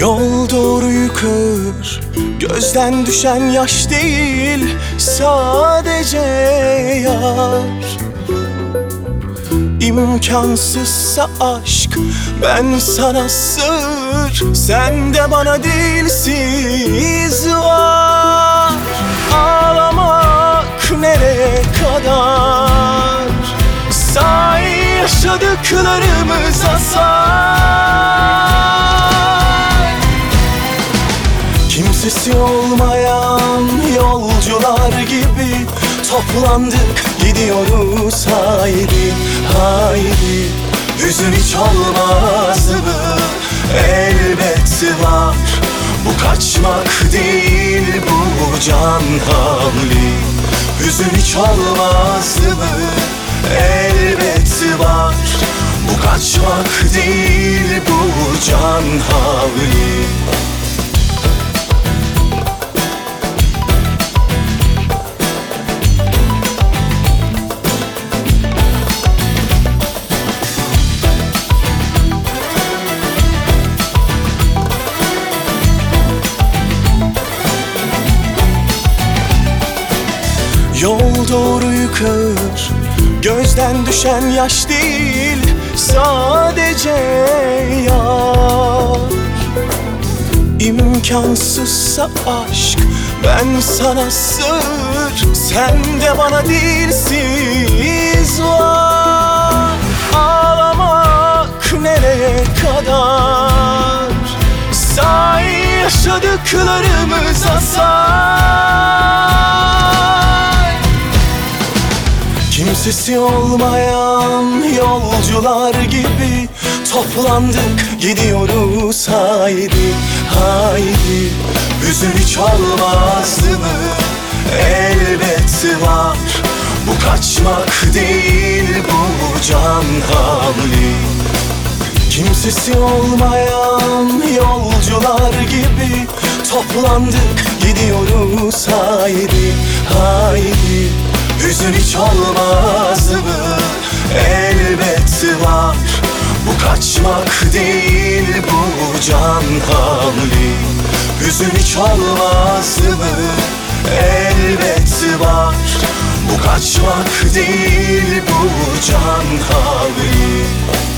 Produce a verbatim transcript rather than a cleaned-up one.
Yol doğruyu kır, gözden düşen yaş değil, sadece yar. İmkansızsa aşk, ben sana sır, sen de bana dilsiz var. Ağlamak nereye kadar? Say yaşadıklarımıza say. Kimsesi olmayan yolcular gibi toplandık, gidiyoruz haydi haydi. Hüzün hiç olmaz mı? Elbet var. Bu kaçmak değil, bu can havli. Hüzün hiç olmaz mı? Elbet var. Bu kaçmak değil, bu can havli. Yol doğruyu kır, gözden düşen yaş değil, sadece yar. İmkansızsa aşk, ben sana sır, sen de bana dilsiz var. Ağlamak nereye kadar? Say yaşadıklarımıza say. Kimsesi olmayan yolcular gibi toplandık, gidiyoruz haydi haydi. Hüzün hiç olmaz mı? Elbet var. Bu kaçmak değil, bu can havli. Kimsesi olmayan yolcular gibi toplandık, gidiyoruz haydi haydi. Hüzün hiç olmaz mı? Elbet var. Bu kaçmak değil, bu can havli. Hüzün hiç olmaz mı? Elbet var. Bu kaçmak değil, bu can havli.